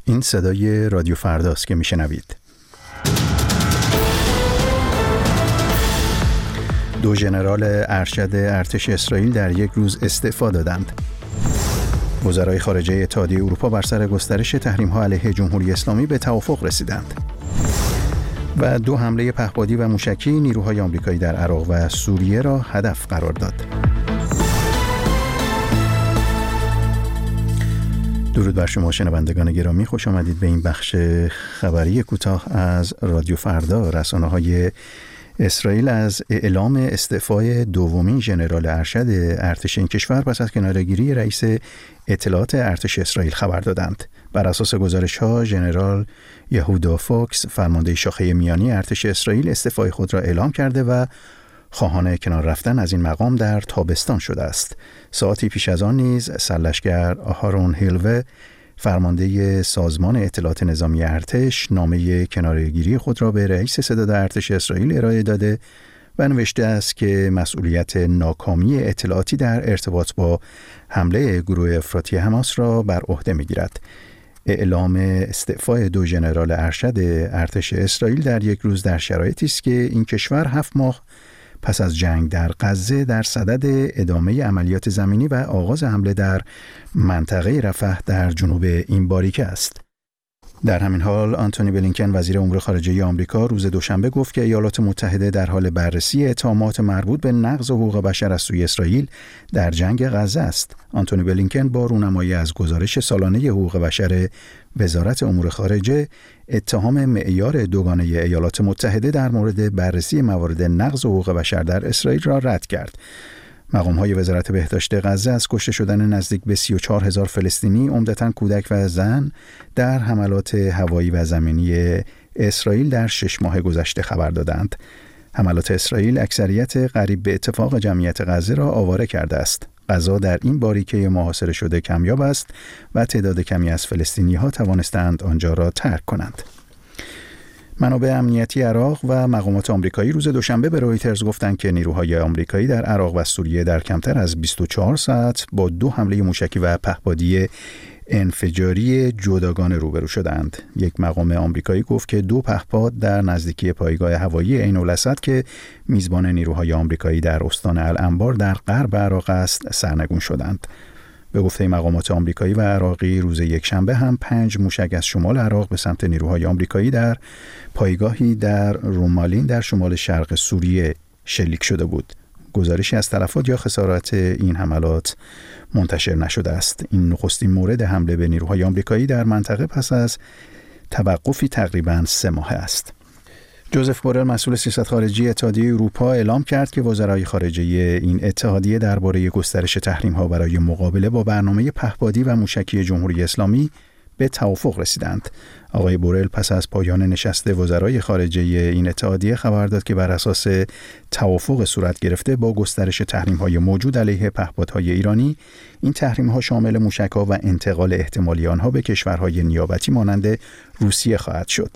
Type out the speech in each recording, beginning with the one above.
این صدای رادیو فرداست که میشنوید. 2 ژنرال ارشد ارتش اسرائیل در یک روز استعفا دادند. وزرای خارجه اتحادیه اروپا بر سر گسترش تحریم‌ها علیه جمهوری اسلامی به توافق رسیدند. و 2 حمله پهپادی و موشکی نیروهای آمریکایی در عراق و سوریه را هدف قرار داد. درود بر شما شنوندگان گرامی، خوش آمدید به این بخش خبری کوتاه از رادیو فردا. رسانه‌های اسرائیل از اعلام استعفای دومین ژنرال ارشد ارتش این کشور پس از کناره‌گیری رئیس اطلاعات ارتش اسرائیل خبر دادند. بر اساس گزارش‌ها ژنرال یهودا فوکس، فرمانده شاخه میانی ارتش اسرائیل، استعفای خود را اعلام کرده و خواهان کنار رفتن از این مقام در تابستان شده است. ساعتی پیش از آن نیز سرلشکر آهارون هیلوه، فرمانده سازمان اطلاعات نظامی ارتش، نامه کناره‌گیری خود را به رئیس ستاد ارتش اسرائیل ارائه داده و نوشته است که مسئولیت ناکامی اطلاعاتی در ارتباط با حمله گروه افراطی حماس را بر عهده می‌گیرد. اعلام استعفای 2 ژنرال ارشد ارتش اسرائیل در یک روز در شرایطی است که این کشور 7 ماه پس از جنگ در غزه در صدد ادامه عملیات زمینی و آغاز حمله در منطقه رفح در جنوب این باریکه است. در همین حال آنتونی بلینکن وزیر امور خارجه آمریکا روز دوشنبه گفت که ایالات متحده در حال بررسی اتهامات مربوط به نقض حقوق بشر از سوی اسرائیل در جنگ غزه است. آنتونی بلینکن با رونمایی از گزارش سالانه حقوق بشر وزارت امور خارجه اتهام معیار دوگانه ایالات متحده در مورد بررسی موارد نقض حقوق بشر در اسرائیل را رد کرد. مقام‌های وزارت بهداشت غزه از کشته شدن نزدیک به 34,000 فلسطینی، عمدتاً کودک و زن، در حملات هوایی و زمینی اسرائیل در 6 ماه گذشته خبر دادند. حملات اسرائیل اکثریت قریب به اتفاق جمعیت غزه را آواره کرده است. غزه در این باریکه محاصره شده کمیاب است و تعداد کمی از فلسطینی‌ها توانستند آنجا را ترک کنند. منابع امنیتی عراق و مقامات آمریکایی روز دوشنبه به رویترز گفتند که نیروهای آمریکایی در عراق و سوریه در کمتر از 24 ساعت با 2 حمله موشکی و پهپادی انفجاری جداگانه روبرو شدند. یک مقام آمریکایی گفت که 2 پهپاد در نزدیکی پایگاه هوایی عین الاسد که میزبان نیروهای آمریکایی در استان الانبار در غرب عراق است سرنگون شدند. به گفته مقامات آمریکایی و عراقی روز یکشنبه هم 5 موشک از شمال عراق به سمت نیروهای آمریکایی در پایگاهی در رومالین در شمال شرق سوریه شلیک شده بود. گزارشی از تلفات یا خسارات این حملات منتشر نشده است. این نخستین مورد حمله به نیروهای آمریکایی در منطقه پس از توقفی تقریباً 3 ماهه است. جوزف بورل، مسئول سیاست خارجی اتحادیه اروپا، اعلام کرد که وزرای خارجه این اتحادیه درباره گسترش تحریم‌ها برای مقابله با برنامه پهپادی و موشکی جمهوری اسلامی به توافق رسیدند. آقای بورل پس از پایان نشست وزرای خارجه این اتحادیه خبر داد که بر اساس توافق صورت گرفته با گسترش تحریم‌های موجود علیه پهپادهای ایرانی، این تحریم‌ها شامل موشک‌ها و انتقال احتمالی آنها به کشورهای نیابتی مانند روسیه خواهد شد.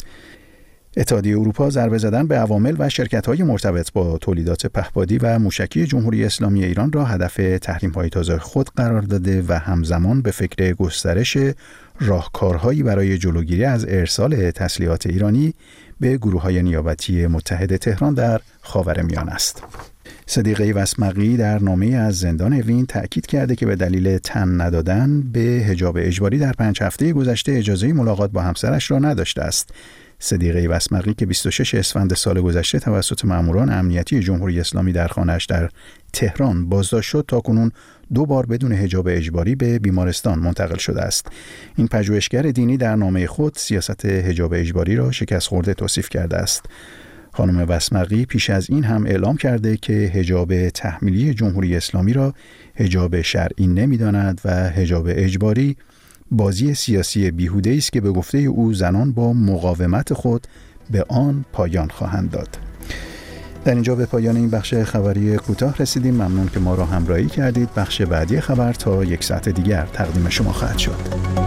اتحادیه اروپا ضربه زدن به عوامل و شرکت‌های مرتبط با تولیدات پهپادی و موشکی جمهوری اسلامی ایران را هدف تحریم‌های تازه خود قرار داده و همزمان به فکر گسترش راهکارهایی برای جلوگیری از ارسال تسلیحات ایرانی به گروه‌های نیابتی متحد تهران در خاورمیانه است. صدیقه وسمقی در نامه از زندان وین تأکید کرده که به دلیل تن ندادن به حجاب اجباری در 5 هفته گذشته اجازه ملاقات با همسرش را نداشته است. صدیقه وسمقی که 26 اسفند سال گذشته توسط ماموران امنیتی جمهوری اسلامی در خانه‌اش در تهران بازداشت شد، تاکنون 2 بار بدون حجاب اجباری به بیمارستان منتقل شده است. این پژوهشگر دینی در نامه خود سیاست حجاب اجباری را شکست خورده توصیف کرده است. خانم وسمقی پیش از این هم اعلام کرده که حجاب تحمیلی جمهوری اسلامی را حجاب شرعی نمی‌داند و حجاب اجباری بازی سیاسی بیهوده‌ای است که به گفته او زنان با مقاومت خود به آن پایان خواهند داد. در اینجا به پایان این بخش خبری کوتاه رسیدیم. ممنون که ما را همراهی کردید. بخش بعدی خبر تا 1 ساعت دیگر تقدیم شما خواهد شد.